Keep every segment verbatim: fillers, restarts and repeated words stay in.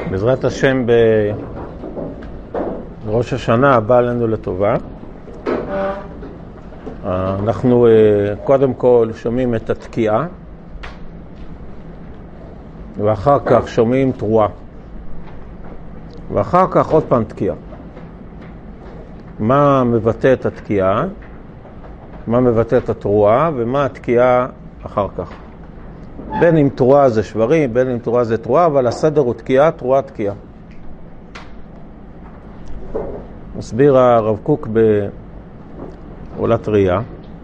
בעזרת השם בראש השנה הבא עלינו לטובה. אנחנו קודם כל שומעים את התקיעה, ואחר כך שומעים תרועה, ואחר כך עוד פעם תקיעה. מה מבטא את התקיעה, מה מבטא את התרועה, ומה התקיעה אחר כך. בין אם תרועה זה שברים, בין אם תרועה זה תרועה, אבל הסדר הוא תקיעה, תרועה, תקיעה. מסביר הרב קוק בעולת ראייה,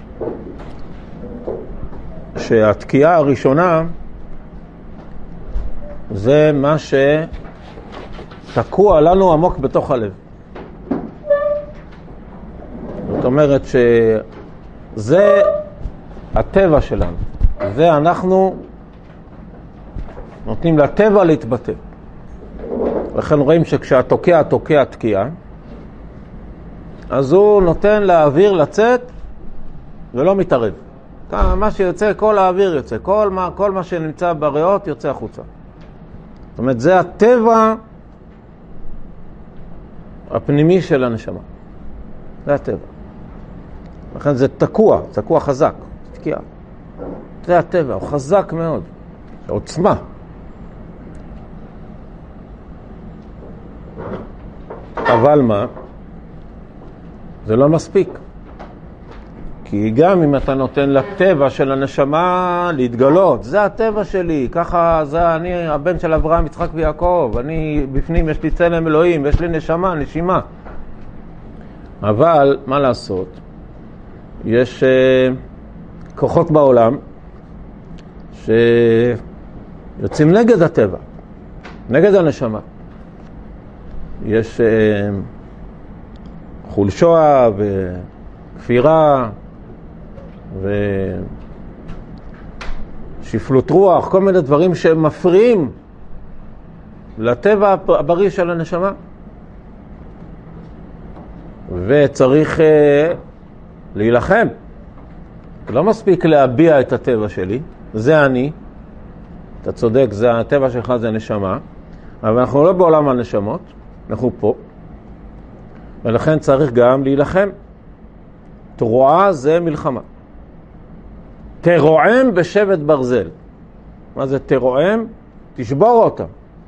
שהתקיעה הראשונה זה מה שתקוע לנו עמוק בתוך הלב. זאת אומרת שזה הטבע שלנו. זה אנחנו נותנים לטבע להתבטא. לכן רואים שכשהתוקע תוקע תקיעה, אז הוא נותן לאוויר לצאת ולא מתערב. מה שיוצא, כל האוויר יוצא. כל מה, כל מה שנמצא בריאות יוצא החוצה. זאת אומרת, זה הטבע הפנימי של הנשמה. זה הטבע. לכן זה תקוע, תקוע חזק, תקיעה. זה הטבע, הוא חזק מאוד. זה עוצמה. אבל מה? זה לא מספיק. כי גם אם אתה נותן לטבע של הנשמה להתגלות, זה הטבע שלי, ככה זה אני הבן של אברהם, יצחק ויעקב, אני בפנים יש לי צלם אלוהים, יש לי נשמה, נשימה. אבל מה לעשות? יש uh, כוחות בעולם שיוצאים נגד הטבע, נגד הנשמה. יש uh, חולשה וכפירה ושפלות רוח, כל מיני דברים שמפריעים לטבע הבריא של הנשמה. וצריך uh, להילחם. לא מספיק להביע את הטבע שלי, זה אני, אתה צודק, זה הטבע שלך, זה נשמה, אבל אנחנו לא בעולם הנשמות, אנחנו פה, ולכן צריך גם להילחם. תרועה זה מלחמה. תרועם בשבט ברזל. מה זה תרועם? תשבור אותם.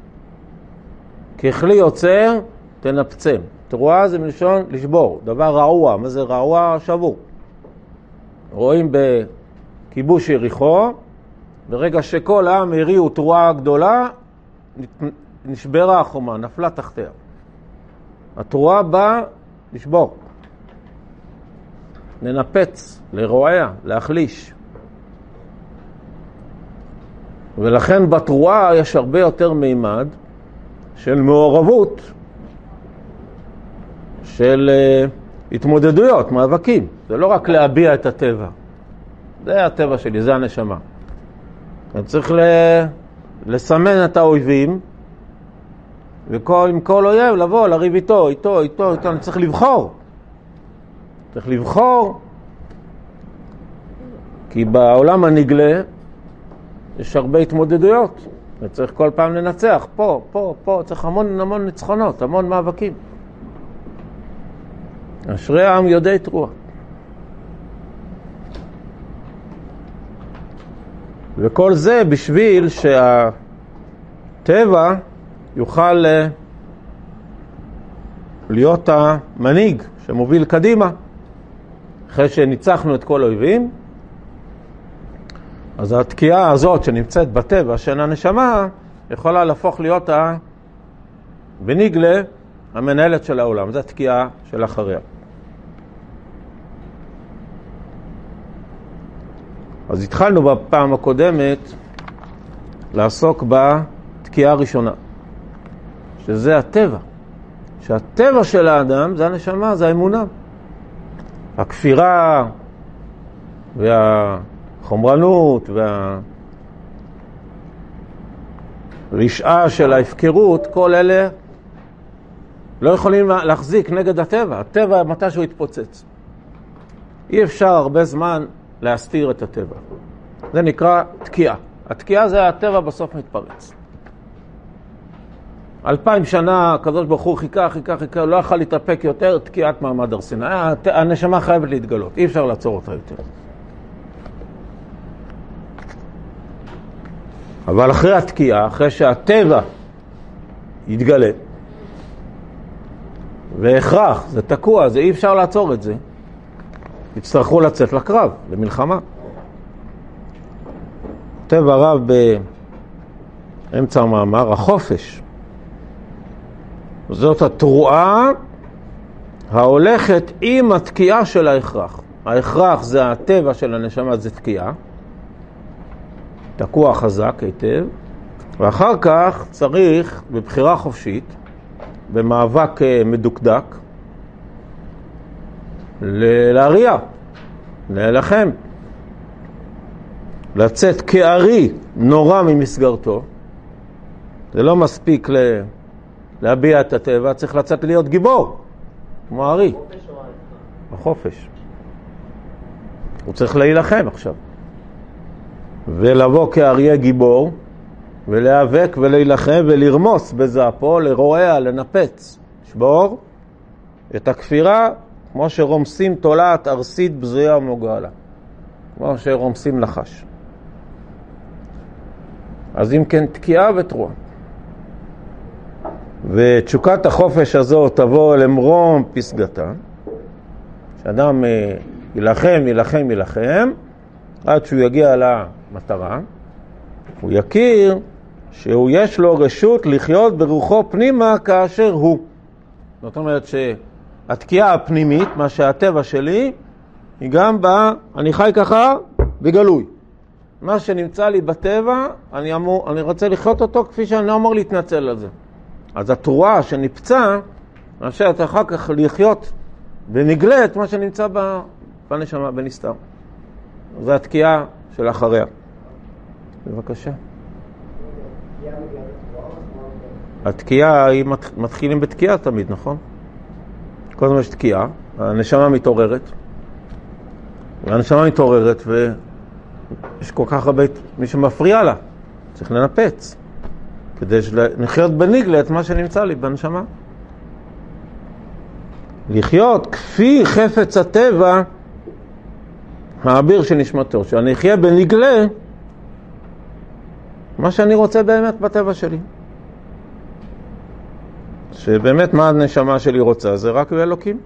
ככלי יוצר, תנפצם. תרועה זה מלשון לשבור, דבר רעוע. מה זה רעוע? שבור. רואים בכיבוש יריחו, ברגע שכל העם הריעו תרועה גדולה, נשברה החומה, נפלה תחתיה. התרועה באה לשבור, לנפץ, לרועע, להחליש. ולכן בתרועה יש הרבה יותר מימד של מעורבות, של uh, התמודדויות, מאבקים. זה לא רק להביע את הטבע. זה הטבע שלי, זה הנשמה. אני צריך ל... לסמן את האויבים, ועם כל אויב לבוא, לריב איתו, איתו, איתו, איתו. אני צריך לבחור. צריך לבחור, כי בעולם הנגלה יש הרבה התמודדויות. וצריך כל פעם לנצח, פה, פה, פה. צריך המון המון ניצחונות, המון מאבקים. אשרי העם יודעי תרועה. וכל זה בשביל שהטבע יוכל להיות המנהיג שמוביל קדימה. אחרי שניצחנו את כל האויבים, אז התקיעה הזאת שנמצאת בטבע של הנשמה יכולה להפוך להיות בניגלה המנהלת של העולם. זו התקיעה של אחריה. אז התחלנו בפעם הקודמת לעסוק בתקיעה הראשונה, שזה הטבע. שהטבע של האדם זה הנשמה, זה האמונה. הכפירה והחומרנות והרשעה של ההפקרות, כל אלה לא יכולים להחזיק נגד הטבע. הטבע מתי שהוא יתפוצץ. אי אפשר הרבה זמן להסתיר את הטבע. זה נקרא תקיעה. התקיעה זה הטבע בסוף מתפרץ. אלפיים שנה הקדוש ברוך הוא חיכה, חיכה, חיכה, לא יכול להתאפק יותר, תקיעת מעמד הר סיני. הנשמה חייבת להתגלות, אי אפשר לעצור אותה יותר. אבל אחרי התקיעה, אחרי שהטבע יתגלה, והכרח, זה תקוע, זה אי אפשר לעצור את זה, יצטרכו לצאת לקרב, למלחמה. כותב הרב באמצע המאמר, החופש, זאת התרועה ההולכת עם התקיעה של ההכרח. ההכרח זה הטבע של הנשמה, זה תקיעה, תקוע חזק היטב, ואחר כך צריך בבחירה חופשית, במאבק מדוקדק, להריע, להילחם, לצאת כארי נורא ממסגרתו. זה לא מספיק ל... להביע את הטבע, צריך לצאת להיות גיבור, כמו ארי. החופש. הוא צריך להילחם עכשיו. ולבוא כאריה גיבור, ולהיאבק ולהילחם ולרמוס בזעפו, לרועע, לנפץ, שבור את הכפירה, כמו שרומסים תולעת ארסית בזויה ומוגעלה. כמו שרומסים נחש. אז אם כן, תקיעה ותרועה. ותשוקת החופש הזו תבוא למרום פסגתה, שאדם ילחם, ילחם, ילחם, עד שהוא יגיע למטרה, הוא יכיר שהוא יש לו רשות לחיות ברוחו פנימה כאשר הוא. זאת אומרת שהתקיעה הפנימית, מה שהטבע שלי, היא גם באה, אני חי ככה בגלוי. מה שנמצא לי בטבע, אני, אמור, אני רוצה לחיות אותו כפי שאני אמור להתנצל על זה. אז התרועה שנפצע, מאפשרת אחר כך לחיות ונגלה את מה שנמצא בנשמה, בנסתר. זו התקיעה של אחריה. בבקשה. התקיעה, היא מתחילים בתקיעה תמיד, נכון? כל הזמן יש תקיעה, הנשמה מתעוררת, והנשמה מתעוררת ויש כל כך הרבה מי שמפריע לה, צריך לנפץ. כדי לחיות בניגלה את מה שנמצא לי בנשמה. לחיות כפי חפץ הטבע האביר של נשמתו, שאני אחיה בניגלה מה שאני רוצה באמת בטבע שלי. שבאמת מה הנשמה שלי רוצה זה רק באלוקים.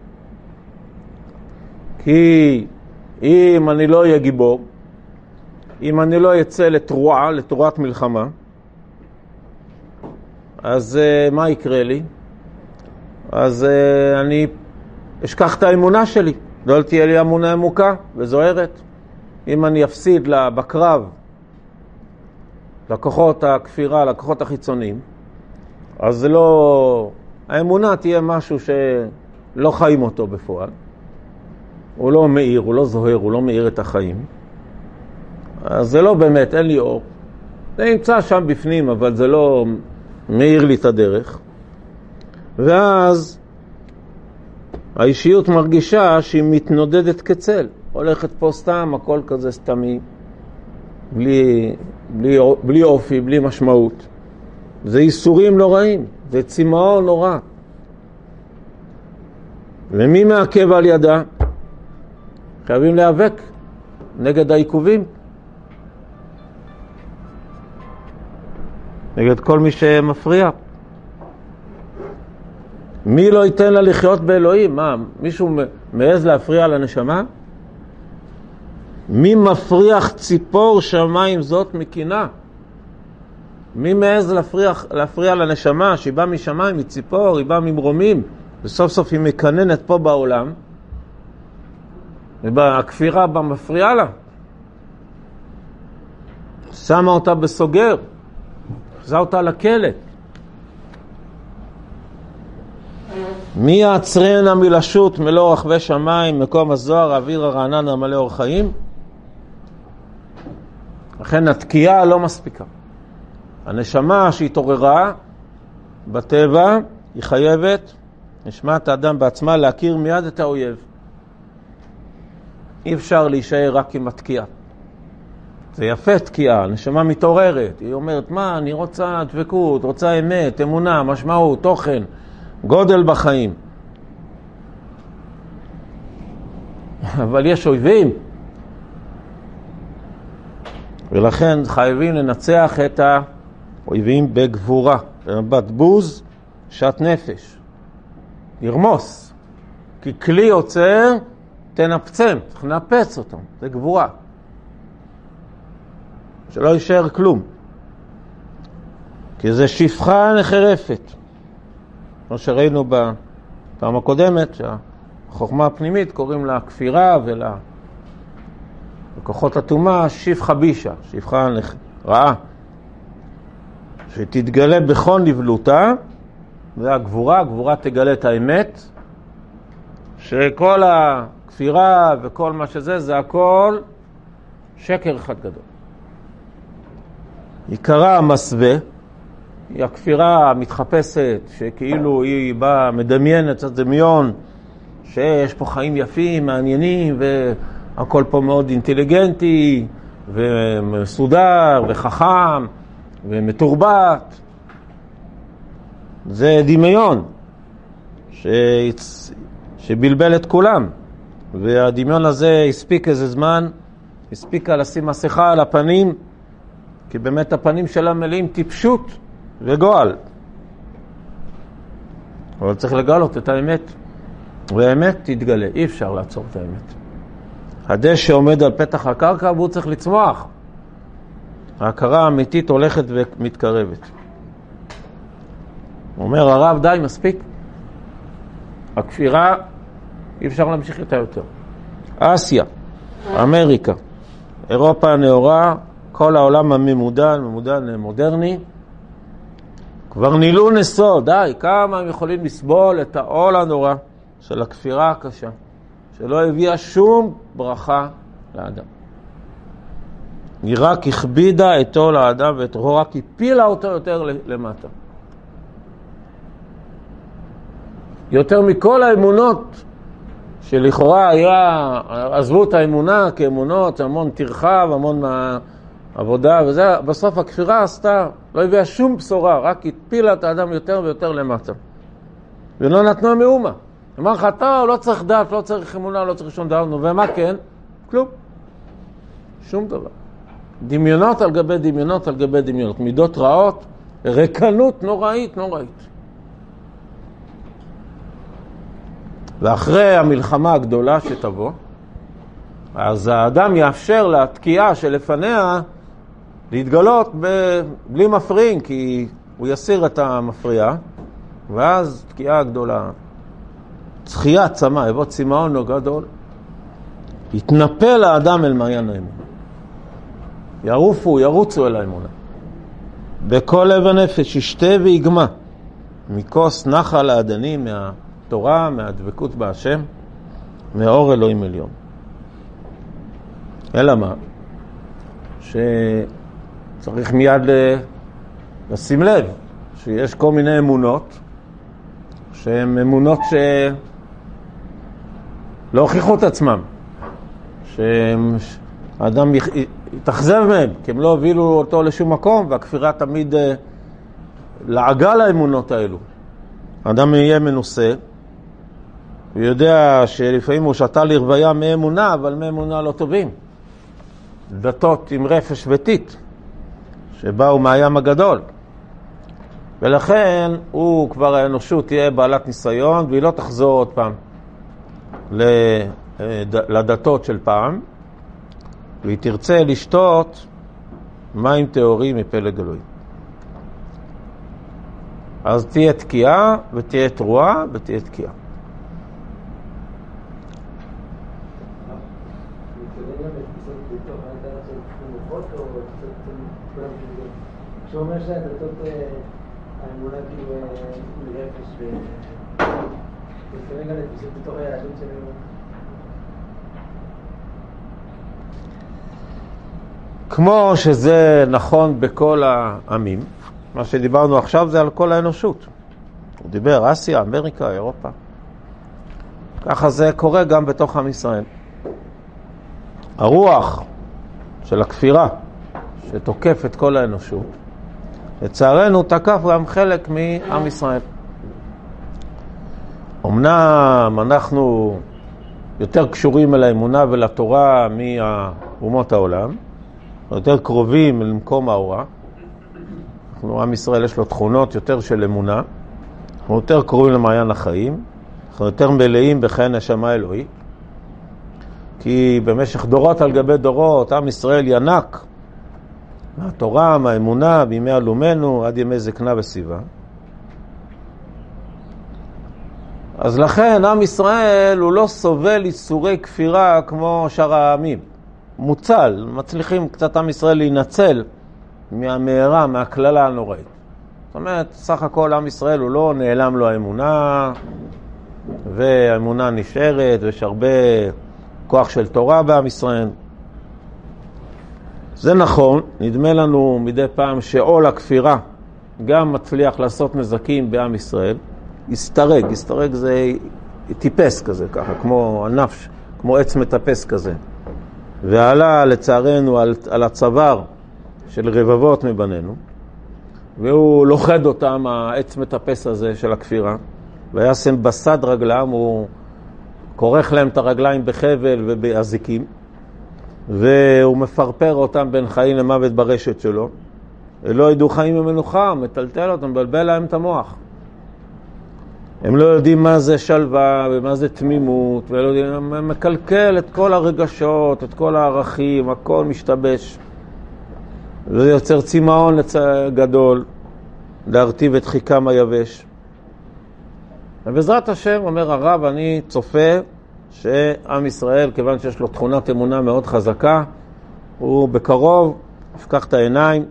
כי אם אני לא אהיה גיבור, אם אני לא אצא לתרועה, לתרועת מלחמה, אז uh, מה יקרה לי? אז uh, אני אשכח את האמונה שלי. לא תהיה לי אמונה עמוקה וזוהרת. אם אני אפסיד לה בקרב, לכוחות הכפירה, לכוחות החיצוניים, אז זה לא... האמונה תהיה משהו שלא חיים אותו בפועל. הוא לא מאיר, הוא לא זוהר, הוא לא מאיר את החיים. אז זה לא באמת, אין לי אור. זה נמצא שם בפנים, אבל זה לא... מאיר לי את הדרך, ואז האישיות מרגישה שהיא מתנודדת כצל, הולכת פה סתם, הכל כזה סתמי, בלי, בלי, בלי אופי, בלי משמעות. זה איסורים לא רעים, זה צמאון נורא. ומי מעכב על ידה? חייבים להיאבק נגד העיכובים. נגד כל מי שמפריע. מי לא ייתן לה לחיות באלוהים? מה, מישהו מעז להפריע לנשמה? מי מפריח ציפור שמיים זאת מקינה? מי מעז להפריע, להפריע לנשמה שהיא באה משמיים, מציפור, היא באה ממרומים, וסוף סוף היא מקננת פה בעולם, והכפירה בה מפריעה לה. שמה אותה בסוגר. זה אותה לכלא. מי יעצרנה מלשוט מלוא רחבי שמיים, מקום הזוהר, האוויר הרענן המלא אור חיים? לכן התקיעה לא מספיקה. הנשמה שהתעוררה בטבע, היא חייבת, נשמת האדם בעצמה, להכיר מיד את האויב. אי אפשר להישאר רק עם התקיעה. זה יפה תקיעה, הנשמה מתעוררת, היא אומרת, מה, אני רוצה דבקות, רוצה אמת, אמונה, משמעות, תוכן, גודל בחיים. אבל יש אויבים, ולכן חייבים לנצח את האויבים בגבורה, במבט בוז, שעת נפש, לרמוס, כי כלי עוצר, תנפצם, צריך לנפץ אותם, זה גבורה. שלא יישאר כלום. כי זה שפחה נחרפת. כמו שראינו בפעם הקודמת, שהחוכמה הפנימית קוראים לה כפירה ולה... וכוחות התאומה שפחה בישה, שפחה רעה. שתתגלה בכל נבלותה, והגבורה, הגבורה תגלה את האמת, שכל הכפירה וכל מה שזה, זה הכל שקר אחד גדול. עיקרה המסווה, היא הכפירה המתחפשת, שכאילו היא באה מדמיינת, את דמיון, שיש פה חיים יפים, מעניינים, והכל פה מאוד אינטליגנטי, ומסודר, וחכם, ומתורבת. זה דמיון, שיצ... שבלבל את כולם, והדמיון הזה הספיק איזה זמן, הספיקה לשים מסכה על הפנים, כי באמת הפנים שלה מלאים טיפשות וגועל. אבל צריך לגלות את האמת, והאמת תתגלה, אי אפשר לעצור את האמת. הדשא עומד על פתח הקרקע והוא צריך לצמוח. ההכרה האמיתית הולכת ומתקרבת. אומר הרב, די, מספיק. הכפירה, אי אפשר להמשיך איתה יותר. אסיה, אמריקה, אירופה הנאורה, כל העולם הממודן, ממודן מודרני, כבר נילו נסו, די, כמה הם יכולים לסבול את העול הנורא של הכפירה הקשה, שלא הביאה שום ברכה לאדם. היא רק הכבידה את עול האדם ואת רוחו, רק הפילה אותו יותר למטה. יותר מכל האמונות שלכאורה היה, עזבו את האמונה כאמונות, המון תרחב, המון מהעבודה וזה, בסוף הכפירה עשתה, לא הביאה שום בשורה, רק התפילה את האדם יותר ויותר למטה. ולא נתנו מאומה. אמר לך, אתה לא צריך דת, לא צריך אמונה, לא צריך שום דבר, ומה כן? כלום. שום דבר. דמיונות על גבי דמיונות על גבי דמיונות, מידות רעות, רקנות נוראית, נוראית. ואחרי המלחמה הגדולה שתבוא, אז האדם יאפשר לתקיעה שלפניה להתגלות ב... בלי מפריעים, כי הוא יסיר את המפריעה, ואז תקיעה גדולה, צחייה צמא, יבוא צמאון או גדול, יתנפל האדם אל מעיין האמונה. ירופו, ירוצו אל האמונה. בכל לב הנפש ישתה ויגמה, מכוס נחל האדני, מהתורה, מהדבקות בהשם, מאור אלוהים עליון. אלא מה? שצריך מיד לשים לב שיש כל מיני אמונות שהן אמונות שלא הוכיחו את עצמם, שהאדם יתאכזב מהם, כי הם לא הובילו אותו לשום מקום, והכפירה תמיד לעגה לאמונות האלו. האדם יהיה מנוסה, הוא יודע שלפעמים הוא שתה לרוויה מאמונה, אבל מאמונה לא טובים. דתות עם רפש וטיט, שבאו מהים הגדול. ולכן הוא כבר האנושות תהיה בעלת ניסיון, והיא לא תחזור עוד פעם לדתות של פעם, והיא תרצה לשתות מים טהורים מפלג אלוהים. אז תהיה תקיעה ותהיה תרועה ותהיה תקיעה. כשהוא אומר שהדתות האמונה כאילו מרפש וכרגע לתפיסות בתוך היהדות שלנו. כמו שזה נכון בכל העמים, מה שדיברנו עכשיו זה על כל האנושות. הוא דיבר אסיה, אמריקה, אירופה. ככה זה קורה גם בתוך עם ישראל. הרוח של הכפירה שתוקף את כל האנושות. לצערנו תקף גם חלק מעם ישראל. אמנם אנחנו יותר קשורים אל האמונה ולתורה מהאומות העולם, יותר קרובים למקום האורה. אנחנו, עם ישראל יש לו תכונות יותר של אמונה, אנחנו יותר קרובים למעיין החיים, אנחנו יותר מלאים בחיי נשמה אלוהי, כי במשך דורות על גבי דורות עם ישראל ינק מהתורה, מהאמונה, בימי אלומנו עד ימי זקנה ושיבה. אז לכן עם ישראל הוא לא סובל איסורי כפירה כמו שאר העמים. מוצל, מצליחים קצת עם ישראל להינצל מהמהרה, מהכללה הנוראית. זאת אומרת, סך הכל עם ישראל הוא לא נעלם לו האמונה, והאמונה נשארת, ויש הרבה כוח של תורה בעם ישראל. זה נכון, נדמה לנו מדי פעם שעול הכפירה גם מצליח לעשות נזקים בעם ישראל. הסתרג, הסתרג זה טיפס כזה, ככה, כמו ענף, כמו עץ מטפס כזה. ועלה לצערנו על, על הצוואר של רבבות מבנינו, והוא לוחד אותם, העץ מטפס הזה של הכפירה, וישם בסד רגלם, הוא כורך להם את הרגליים בחבל ובאזיקים, והוא מפרפר אותם בין חיים למוות ברשת שלו. לא ידעו חיים ומנוחה, מטלטל אותם, מבלבל להם את המוח. הם לא יודעים מה זה שלווה ומה זה תמימות, ולא יודעים, הם מקלקל את כל הרגשות, את כל הערכים, הכל משתבש. וזה יוצר צימאון גדול, להרטיב את חיקם היבש. ובעזרת השם, אומר הרב, אני צופה שעם ישראל, כיוון שיש לו תכונת אמונה מאוד חזקה, הוא בקרוב יפקח את העיניים,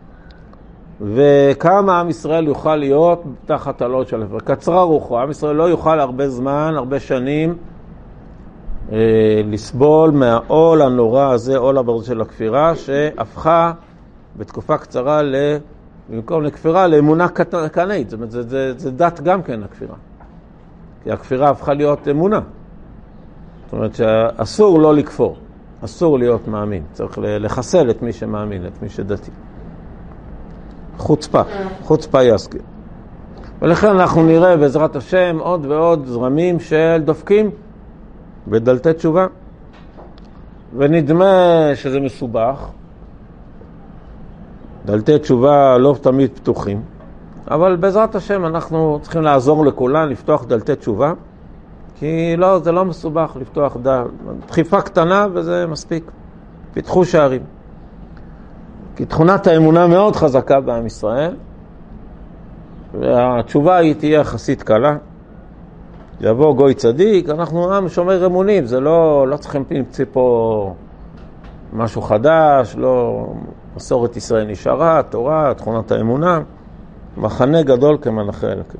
וכמה עם ישראל יוכל להיות תחת עלות של עפר. קצרה רוחו, עם ישראל לא יוכל הרבה זמן, הרבה שנים, אה, לסבול מהעול הנורא הזה, עול הברז של הכפירה, שהפכה בתקופה קצרה, ל... במקום לכפירה, לאמונה קנאית. זאת אומרת, זה, זה, זה דת גם כן, הכפירה. כי הכפירה הפכה להיות אמונה. זאת אומרת שאסור לא לכפור, אסור להיות מאמין. צריך לחסל את מי שמאמין, את מי שדתי. חוצפה, חוצפה יסקי. ולכן אנחנו נראה בעזרת השם עוד ועוד זרמים של דופקים בדלתי תשובה. ונדמה שזה מסובך. דלתי תשובה לא תמיד פתוחים. אבל בעזרת השם אנחנו צריכים לעזור לכולן לפתוח דלתי תשובה. כי לא, זה לא מסובך לפתוח דל. דחיפה קטנה וזה מספיק. פיתחו שערים. כי תכונת האמונה מאוד חזקה בעם ישראל, והתשובה היא תהיה יחסית קלה. יבוא גוי צדיק, אנחנו עם שומר אמונים, זה לא, לא צריכים להמציא פה משהו חדש, לא, מסורת ישראל נשארה, תורה, תכונת האמונה, מחנה גדול כמנחי אלוקים.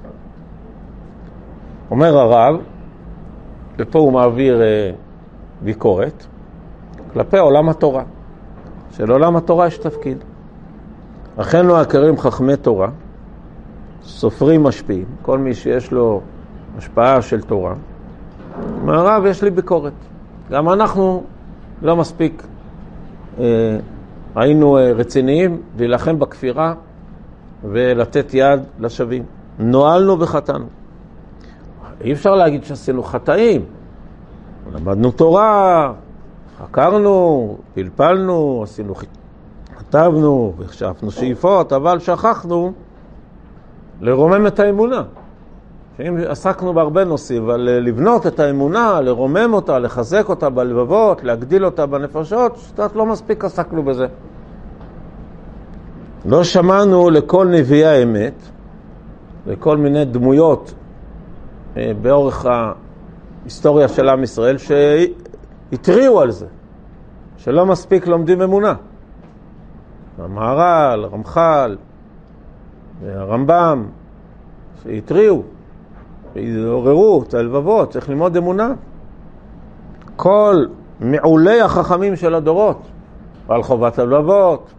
אומר הרב, ופה הוא מעביר אה, ביקורת, כלפי עולם התורה. שלעולם התורה יש תפקיד. לכן לא הכרים חכמי תורה, סופרים משפיעים, כל מי שיש לו השפעה של תורה. מהרב יש לי ביקורת. גם אנחנו לא מספיק אה, היינו אה, רציניים להילחם בכפירה ולתת יד לשווים. נועלנו וחטאנו. אי אפשר להגיד שעשינו חטאים. למדנו תורה, חקרנו, פלפלנו, עשינו, כתבנו וחשבנו שאיפות, אבל שכחנו לרומם את האמונה. שאם עסקנו בהרבה נושאים, אבל לבנות את האמונה, לרומם אותה, לחזק אותה בלבבות, להגדיל אותה בנפשות, שתת לא מספיק עסקנו בזה. לא שמענו לכל נביאי האמת, לכל מיני דמויות באורך ההיסטוריה של עם ישראל, שהתריעו על זה, שלא מספיק לומדים אמונה. המהר"ל, הרמח"ל, הרמב"ם, שהתריעו, שהתעוררו את הלבבות, צריך ללמוד אמונה. כל מעולי החכמים של הדורות, על חובת הלבבות,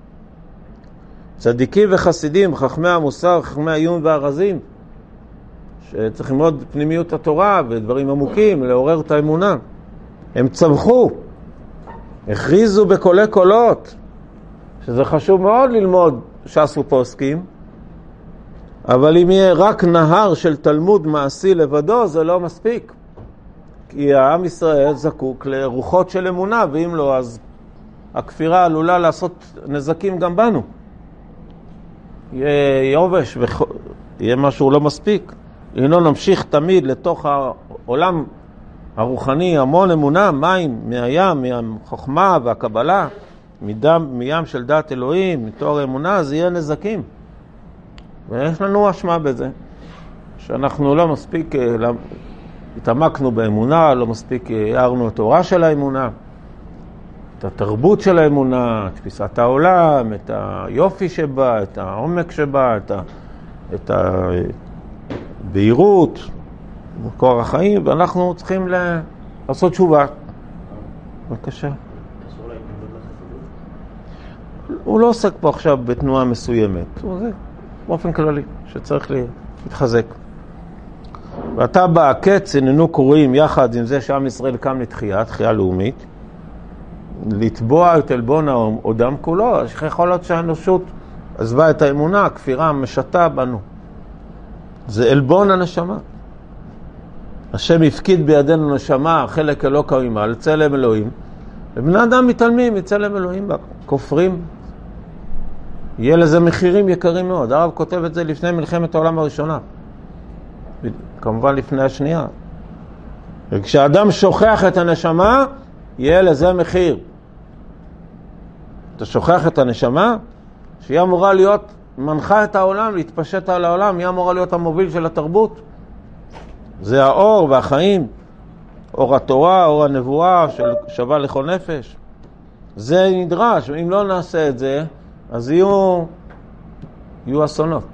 צדיקים וחסידים, חכמי המוסר, חכמי העיון והרזים, שצריך ללמוד פנימיות התורה ודברים עמוקים, לעורר את האמונה. הם צמחו, הכריזו בקולי קולות, שזה חשוב מאוד ללמוד ש"ס ופוסקים, אבל אם יהיה רק נהר של תלמוד מעשי לבדו, זה לא מספיק. כי העם ישראל זקוק לרוחות של אמונה, ואם לא, אז הכפירה עלולה לעשות נזקים גם בנו. יהיה יובש ויהיה משהו לא מספיק. אם לא נמשיך תמיד לתוך העולם הרוחני, המון אמונה, מים, מהים, מהחוכמה והקבלה, מדם, מים של דעת אלוהים, מתואר אמונה, זה יהיה נזקים. ויש לנו אשמה בזה, שאנחנו לא מספיק התעמקנו באמונה, לא מספיק הערנו את תורה של האמונה, את התרבות של האמונה, את תפיסת העולם, את היופי שבה, את העומק שבה, את, ה, את הבהירות, מקור החיים, ואנחנו צריכים לעשות תשובה. בבקשה. הוא לא עוסק פה עכשיו בתנועה מסוימת, הוא זה באופן כללי שצריך להתחזק. ואתה בהקץ איננו קוראים יחד עם זה שעם ישראל קם לתחייה, תחייה לאומית, לתבוע את אלבון העודם כולו. יכול להיות שהאנושות עזבה את האמונה, הכפירה משתה בנו. זה אלבון הנשמה. השם הפקיד בידינו נשמה, חלק אלוקה ממעל, צלם אלוהים. ובני אדם מתעלמים מצלם אלוהים, כופרים. יהיה לזה מחירים יקרים מאוד. הרב כותב את זה לפני מלחמת העולם הראשונה. כמובן לפני השנייה. וכשאדם שוכח את הנשמה, יהיה לזה מחיר. אתה שוכח את הנשמה, שהיא אמורה להיות, מנחה את העולם, להתפשט על העולם, היא אמורה להיות המוביל של התרבות. זה האור והחיים, אור התורה, אור הנבואה, של שווה לכל נפש. זה נדרש, ואם לא נעשה את זה, אז יהיו, יהיו אסונות.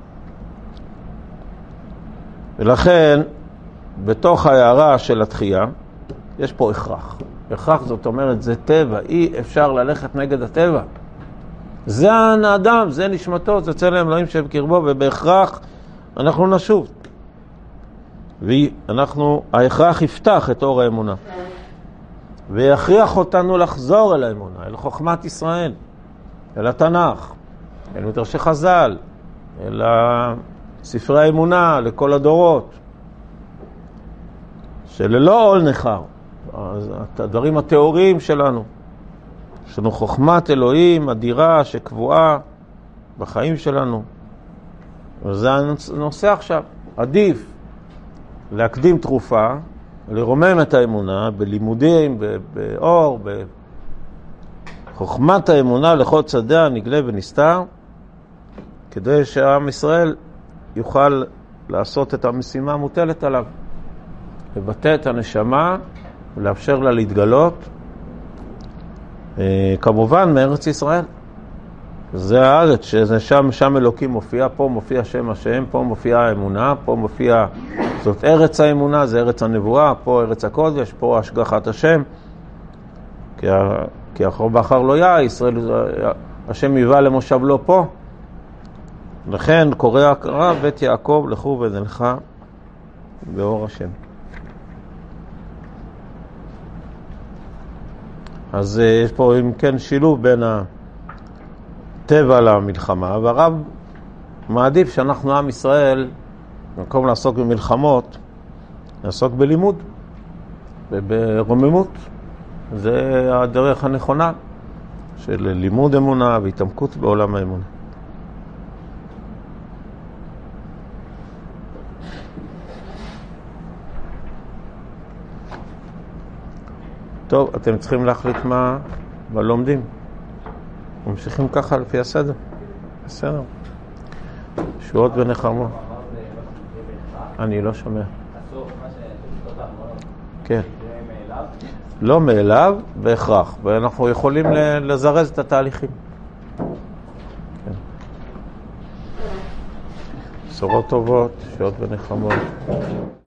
ולכן, בתוך ההערה של התחייה, יש פה הכרח. הכרח זאת אומרת, זה טבע, אי אפשר ללכת נגד הטבע. זה האדם, זה נשמתו, זה צלם אלוהים שבקרבו, ובהכרח אנחנו נשוב. ואנחנו, ההכרח יפתח את אור האמונה. ויכריח אותנו לחזור אל האמונה, אל חוכמת ישראל, אל התנ"ך, אל מדרשי חז"ל, אל ספרי האמונה, לכל הדורות. שללא עול נחר, הדברים התיאוריים שלנו, יש לנו חוכמת אלוהים אדירה שקבועה בחיים שלנו. וזה הנושא עכשיו. עדיף להקדים תרופה, לרומם את האמונה בלימודים, באור, בחוכמת האמונה לכל צדיה נגלה ונסתר, כדי שהעם ישראל יוכל לעשות את המשימה המוטלת עליו, לבטא את הנשמה ולאפשר לה להתגלות, כמובן מארץ ישראל. זה הארץ, שזה שם, שם אלוקים מופיע, פה מופיע שם השם, פה מופיע האמונה, פה מופיע, זאת ארץ האמונה, זה ארץ הנבואה, פה ארץ הקודש, פה השגחת השם. כי, כי אחר באחר לא יהיה, ישראל, השם יבא למושב לא פה. לכן קורא הקרא, בית יעקב לכו ונלכה באור השם. אז יש פה אם כן שילוב בין הטבע למלחמה, והרב מעדיף שאנחנו עם ישראל, במקום לעסוק במלחמות, נעסוק בלימוד וברוממות. זה הדרך הנכונה של לימוד אמונה והתעמקות בעולם האמונה. טוב, אתם צריכים להחליט מה, מה לומדים. ממשיכים ככה לפי הסדר. בסדר. שועות ונחמות. אני לא שומע. כן. לא מאליו, בהכרח. ואנחנו יכולים לזרז את התהליכים. כן. בשורות טובות, שועות ונחמות.